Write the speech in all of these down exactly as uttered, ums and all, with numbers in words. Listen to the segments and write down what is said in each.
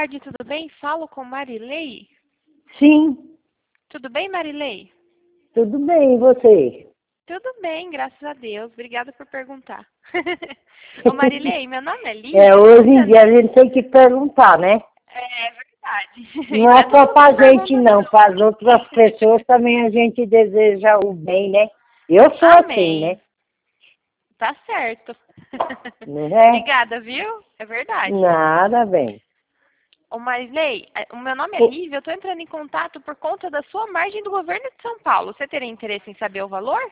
tarde, tudo bem? Falo com Marilei? Sim, Tudo bem, Marilei? tudo bem, e você? Tudo bem, graças a Deus. Obrigada por perguntar. Ô, Marilei, meu nome é Lívia. É, eu tô hoje em entrando dia em- a gente tem que perguntar, né? É verdade. E Não não é é só todo mundo pra que gente, pergunta, não. não. Para as outras pessoas também a gente deseja o bem, né? Eu sou assim, né? Amém. Tá certo. Não é? Obrigada, viu? É verdade. Nada bem. Ô, Marilei, é, o meu nome é O- Lívia. Eu tô entrando em contato por conta da sua margem do governo de São Paulo. Você teria interesse em saber o valor?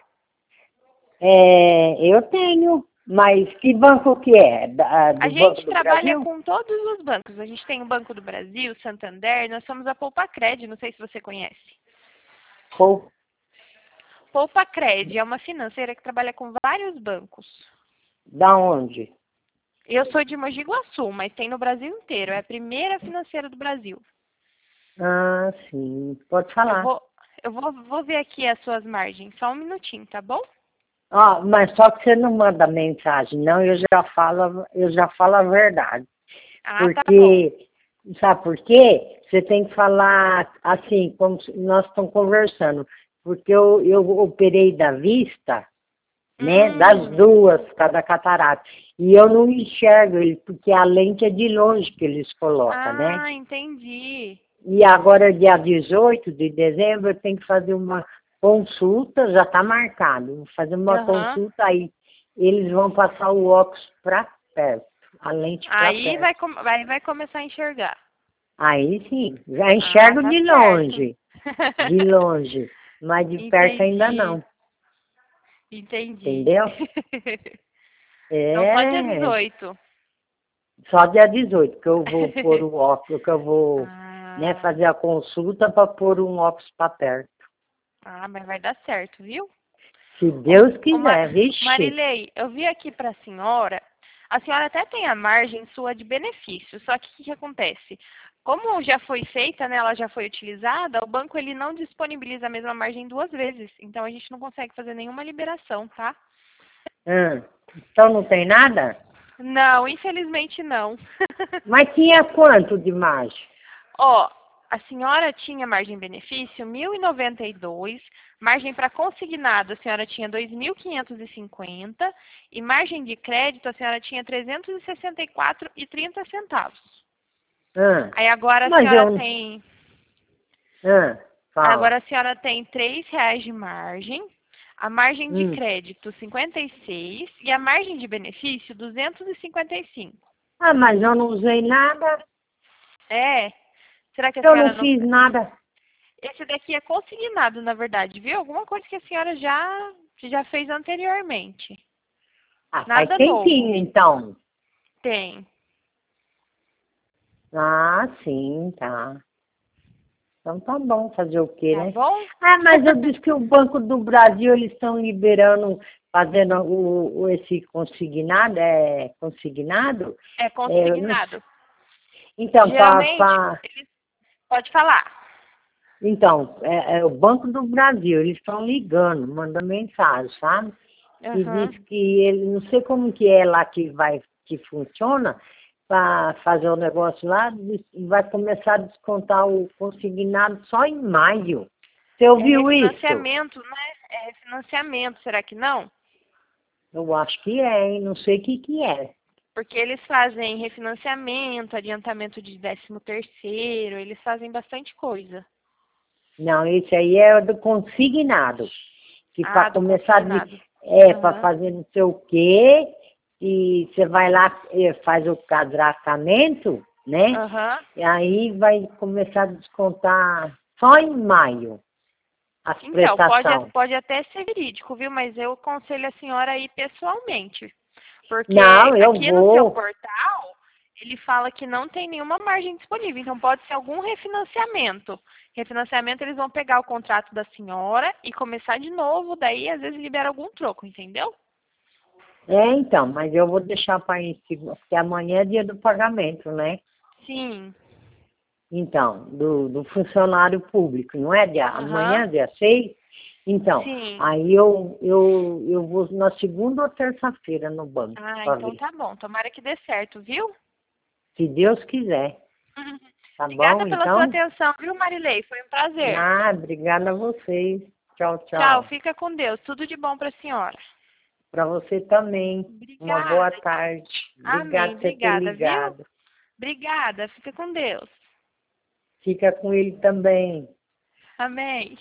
É, eu tenho, mas que banco que é? Da- A do Banco gente do trabalha Brasil? com todos os bancos. A gente tem o Banco do Brasil, Santander, nós somos a Poupacred, não sei se você conhece. Ou Poupacred é uma financeira que trabalha com vários bancos. da onde? Eu sou de Mogi Guaçu, mas tem no Brasil inteiro. É a primeira financeira do Brasil. Ah, sim, pode Eu falar. vou, eu vou, vou ver aqui as suas margens, só um minutinho, tá bom? Ó, mas só que você não manda mensagem, não, eu já falo, eu já falo a verdade. Ah, tá bom. Porque, sabe por quê? Você tem que falar assim, como se nós estamos conversando. Porque eu, eu operei da vista, né? Das Hum, duas, cada catarata. E eu não enxergo ele, porque a lente é de longe que eles colocam, né? ah, entendi. E agora, dia dezoito de dezembro, eu tenho que fazer uma consulta, já está marcado. Vou fazer uma Aham. consulta aí. Eles vão passar o óculos para perto, a lente para Aí perto. vai, com- vai, vai começar a enxergar. Aí sim, já Ah, enxergo tá de certo. longe, de longe, mas de perto ainda Entendi, não, entendi. entendeu? Então só dia É, dezoito. só dia dezoito que eu vou pôr o óculos, que eu vou, né, Ah, fazer a consulta para pôr um óculos para perto. ah, mas vai dar certo, viu? Se Ô, Deus ô, Ma- quiser, vixe. Marilei, eu vi aqui para a senhora, a senhora até tem a margem sua de benefício, só que o que, que acontece? Como já foi feita, né, ela já foi utilizada, o banco ele não disponibiliza a mesma margem duas vezes, então a gente não consegue fazer nenhuma liberação, tá? Ah, então não tem nada? Não, infelizmente não. Mas tinha quanto de margem? Ó, a senhora tinha margem benefício mil e noventa e dois, margem para consignado a senhora tinha dois mil quinhentos e cinquenta e margem de crédito a senhora tinha trezentos e sessenta e quatro e trinta centavos. Ah, Aí agora a mas senhora eu, tem, ah, fala. agora a senhora tem três reais de margem, a margem de Hum. crédito cinquenta e seis e a margem de benefício duzentos e cinquenta e cinco. Ah, mas eu não usei nada, É? Será que a eu não senhora não. fiz nada. Esse daqui é consignado, na verdade, viu? Alguma coisa que a senhora já, já fez anteriormente. Ah, faz Nada novo. tempinho então. Tem. Ah, sim, tá. Então tá bom, fazer o quê, Tá né? bom? Ah, mas eu disse que o Banco do Brasil, eles estão liberando, fazendo o, o- esse consignado, é consignado? É É, eu não sei. consignado. Então, Geralmente, para eles... Pode falar. então, é, é o Banco do Brasil, eles estão ligando, mandando mensagem, sabe? E Aham. diz que ele, não sei como que é lá que vai, que funciona, para fazer o negócio lá, diz- vai começar a descontar o consignado só em maio. Você É ouviu isso? refinanciamento, né? É refinanciamento, será que não? Eu acho que é, hein? Não sei o que que é. Porque eles fazem refinanciamento, adiantamento de décimo terceiro, eles fazem bastante coisa. Não, esse aí é do consignado, que para Ah, do começar, de, consignado. é para Aham. fazer não sei o quê, e você vai lá, eh, faz o cadastramento, né? Aham. E aí vai começar a descontar só em maio as Então, pode, prestações. pode até ser verídico, viu? Mas eu aconselho a senhora a ir pessoalmente. Porque Não, eu aqui no seu vou. portal, ele fala que não tem nenhuma margem disponível. Então, pode ser algum refinanciamento. Refinanciamento, eles vão pegar o contrato da senhora e começar de novo. Daí, às vezes, libera algum troco, entendeu? É, então, mas eu vou deixar para ir, porque amanhã é dia do pagamento, né? Sim. Então, do, do funcionário público, não é dia, Aham. amanhã, dia seis. Então, Sim. aí eu, eu, eu vou na segunda ou terça-feira no banco Ah, para então ver. tá bom. Tomara que dê certo, viu? Se Deus quiser. Tá Obrigada bom, pela sua então? atenção, viu, Marilei? Foi um prazer. Ah, obrigada a vocês. Tchau, Tchau, tchau. fica com Deus. Tudo de bom para a senhora. Para você também. Uma boa Obrigada. tarde. Amém. Obrigado por você ter Obrigada, viu? ligado. Obrigada. Fica com Deus. Fica com ele também. Amém.